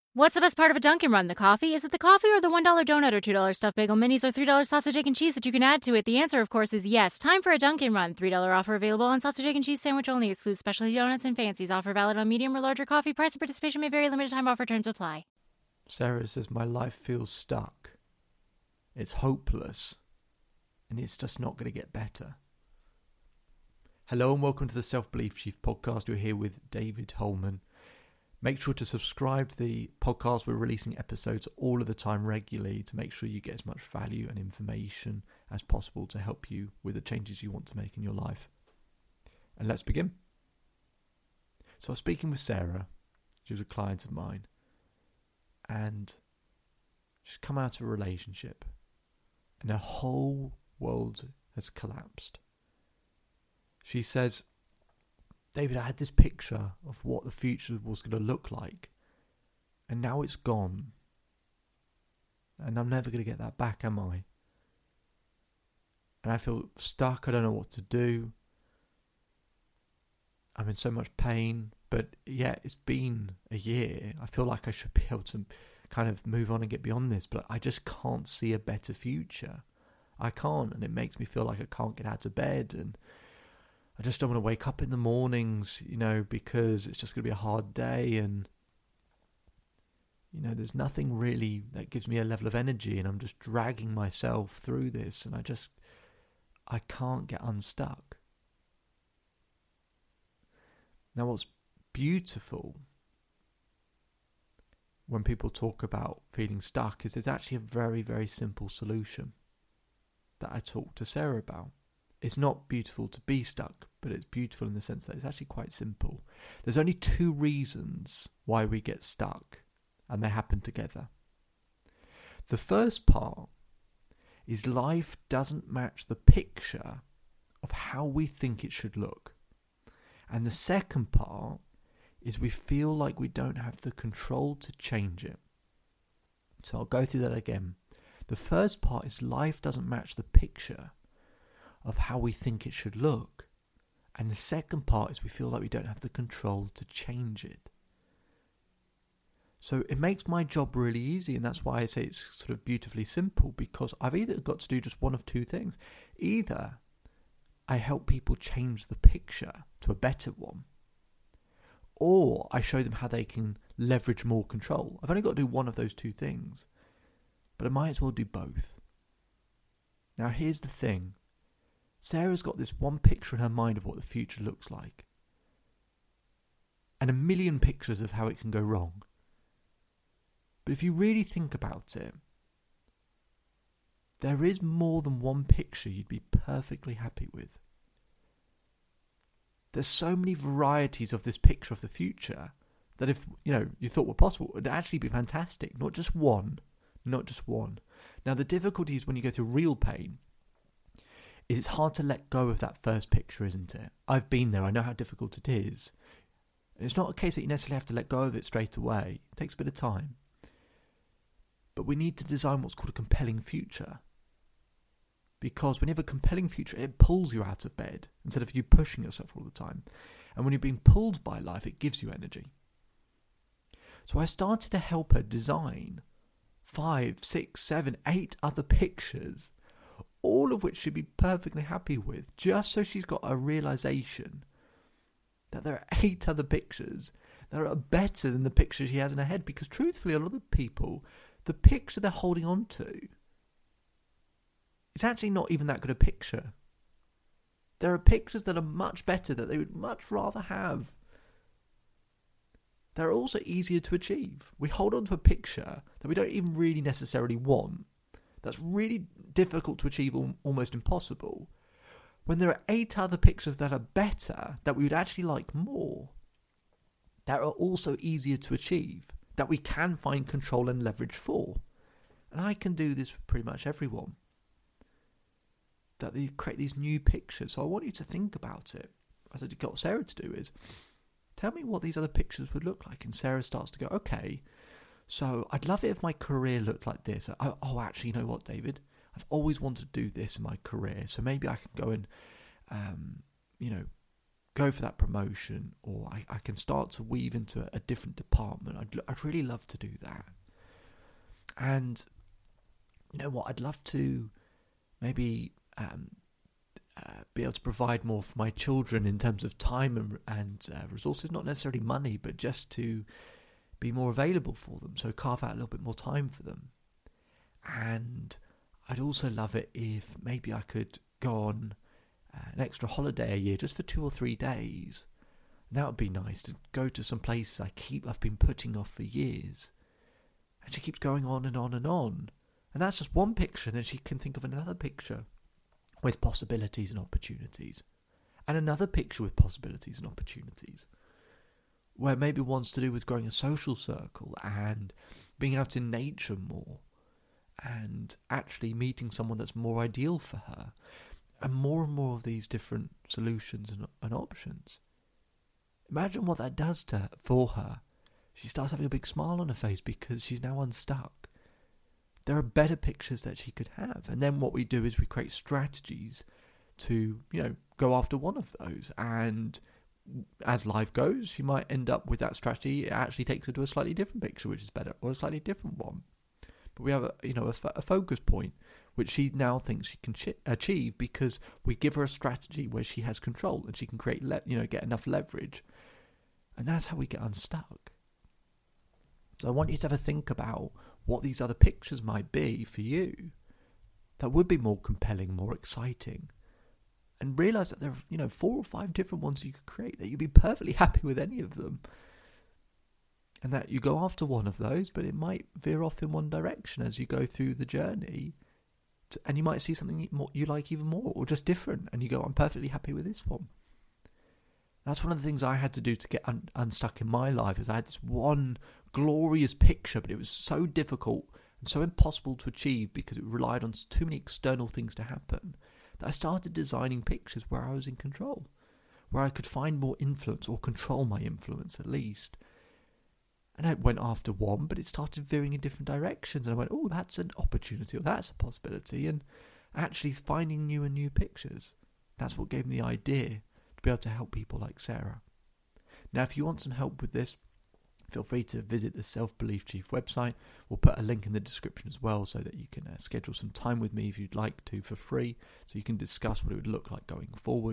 What's the best part of a Dunkin' Run? The coffee? Is it the coffee or the $1 donut or $2 stuffed bagel minis or $3 sausage, egg, and cheese that you can add to it? The answer, of course, is yes. Time for a Dunkin' Run. $3 offer available on sausage, egg, and cheese sandwich only. Excludes specialty donuts and fancies. Offer valid on medium or larger coffee. Price and participation may vary. Limited time offer. Terms apply. Sarah says, my life feels stuck. It's hopeless. And it's just not going to get better. Hello and welcome to the Self-Belief Chief podcast. We're here with David Holman. Make sure to subscribe to the podcast. We're releasing episodes all of the time regularly to make sure you get as much value and information as possible to help you with the changes you want to make in your life. And let's begin. So I was speaking with Sarah. She was a client of mine. And she's come out of a relationship. And her whole world has collapsed. She says, David, I had this picture of what the future was going to look like. And now it's gone. And I'm never going to get that back, am I? And I feel stuck. I don't know what to do. I'm in so much pain. But yeah, it's been a year. I feel like I should be able to kind of move on and get beyond this. But I just can't see a better future. I can't. And it makes me feel like I can't get out of bed. And I just don't want to wake up in the mornings, because it's just going to be a hard day. And, there's nothing really that gives me a level of energy. And I'm just dragging myself through this. And I can't get unstuck. Now, what's beautiful when people talk about feeling stuck is there's actually a very, very simple solution that I talked to Sarah about. It's not beautiful to be stuck, but it's beautiful in the sense that it's actually quite simple. There's only two reasons why we get stuck, and they happen together. The first part is life doesn't match the picture of how we think it should look. And the second part is we feel like we don't have the control to change it. So I'll go through that again. The first part is life doesn't match the picture of how we think it should look. And the second part is we feel like we don't have the control to change it. So it makes my job really easy, and that's why I say it's sort of beautifully simple, because I've either got to do just one of two things. Either I help people change the picture to a better one, or I show them how they can leverage more control. I've only got to do one of those two things, but I might as well do both. Now here's the thing. Sarah's got this one picture in her mind of what the future looks like. And a million pictures of how it can go wrong. But if you really think about it, there is more than one picture you'd be perfectly happy with. There's so many varieties of this picture of the future that if, you thought were possible, it would actually be fantastic. Not just one. Not just one. Now the difficulty is when you go through real pain, is it's hard to let go of that first picture, isn't it? I've been there. I know how difficult it is. And it's not a case that you necessarily have to let go of it straight away. It takes a bit of time. But we need to design what's called a compelling future. Because when you have a compelling future, it pulls you out of bed instead of you pushing yourself all the time. And when you're being pulled by life, it gives you energy. So I started to help her design 5, 6, 7, 8 other pictures, all of which she'd be perfectly happy with, just so she's got a realization that there are 8 other pictures that are better than the picture she has in her head. Because truthfully, a lot of people, the picture they're holding on to, it's actually not even that good a picture. There are pictures that are much better, that they would much rather have. They're also easier to achieve. We hold on to a picture that we don't even really necessarily want. That's really difficult to achieve, almost impossible, when there are 8 other pictures that are better, that we would actually like more, that are also easier to achieve, that we can find control and leverage for. And I can do this with pretty much everyone. That they create these new pictures. So I want you to think about it. As I got Sarah to do is, tell me what these other pictures would look like. And Sarah starts to go, okay, so I'd love it if my career looked like this. Actually, you know what, David? I've always wanted to do this in my career. So maybe I can go and, go for that promotion, or I can start to weave into a different department. I'd really love to do that. And you know what? I'd love to maybe be able to provide more for my children in terms of time and resources, not necessarily money, but just to be more available for them. So carve out a little bit more time for them. And I'd also love it if maybe I could go on an extra holiday a year just for 2 or 3 days. And that would be nice, to go to some places I've been putting off for years. And she keeps going on and on and on. And that's just one picture. And then she can think of another picture with possibilities and opportunities. And another picture with possibilities and opportunities. Where maybe one's to do with growing a social circle and being out in nature more. And actually meeting someone that's more ideal for her. And more of these different solutions and options. Imagine what that does for her. She starts having a big smile on her face because she's now unstuck. There are better pictures that she could have. And then what we do is we create strategies to, go after one of those. And as life goes, she might end up with that strategy. It actually takes her to a slightly different picture, which is better, or a slightly different one. But we have a focus point, which she now thinks she can achieve because we give her a strategy where she has control and she can create, get enough leverage. And that's how we get unstuck. So I want you to have a think about what these other pictures might be for you that would be more compelling, more exciting. And realise that there are, 4 or 5 different ones you could create, that you'd be perfectly happy with any of them. And that you go after one of those, but it might veer off in one direction as you go through the journey. And you might see something you like even more, or just different. And you go, I'm perfectly happy with this one. That's one of the things I had to do to get unstuck in my life, is I had this one glorious picture, but it was so difficult and so impossible to achieve because it relied on too many external things to happen, that I started designing pictures where I was in control, where I could find more influence, or control my influence at least. And I went after one, but it started veering in different directions. And I went, oh, that's an opportunity, or that's a possibility. And actually finding new and new pictures. That's what gave me the idea to be able to help people like Sarah. Now, if you want some help with this, feel free to visit the Self-Belief Chief website. We'll put a link in the description as well, so that you can schedule some time with me if you'd like to, for free, so you can discuss what it would look like going forward.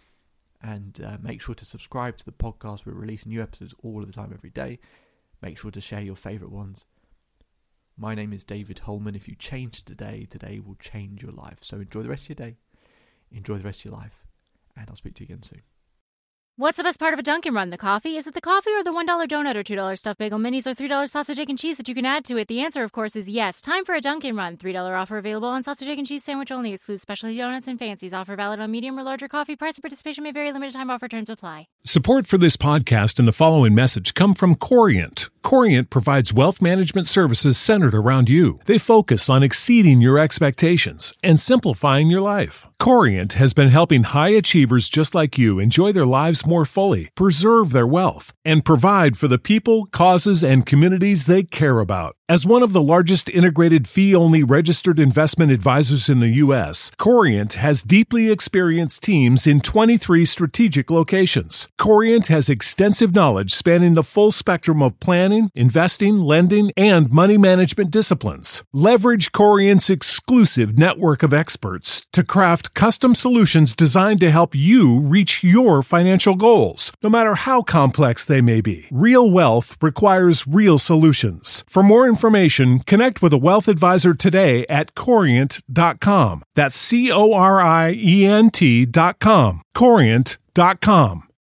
And make sure to subscribe to the podcast. We're releasing new episodes all of the time, every day. Make sure to share your favourite ones. My name is David Holman. If you change today will change your life. So enjoy the rest of your day. Enjoy the rest of your life. And I'll speak to you again soon. What's the best part of a Dunkin' Run? The coffee? Is it the coffee or the $1 donut or $2 stuffed bagel minis or $3 sausage, egg, and cheese that you can add to it? The answer, of course, is yes. Time for a Dunkin' Run. $3 offer available on sausage, egg, and cheese sandwich only. Excludes specialty donuts and fancies. Offer valid on medium or larger coffee. Price and participation may vary. Limited time offer. Terms apply. Support for this podcast and the following message come from Corient. Corient provides wealth management services centered around you. They focus on exceeding your expectations and simplifying your life. Corient has been helping high achievers just like you enjoy their lives more fully, preserve their wealth, and provide for the people, causes, and communities they care about. As one of the largest integrated fee-only registered investment advisors in the U.S., Corient has deeply experienced teams in 23 strategic locations. Corient has extensive knowledge spanning the full spectrum of planning, investing, lending, and money management disciplines. Leverage Corient's exclusive network of experts to craft custom solutions designed to help you reach your financial goals, no matter how complex they may be. Real wealth requires real solutions. For more information, connect with a wealth advisor today at Corient.com. That's Corient.com. Corient.com.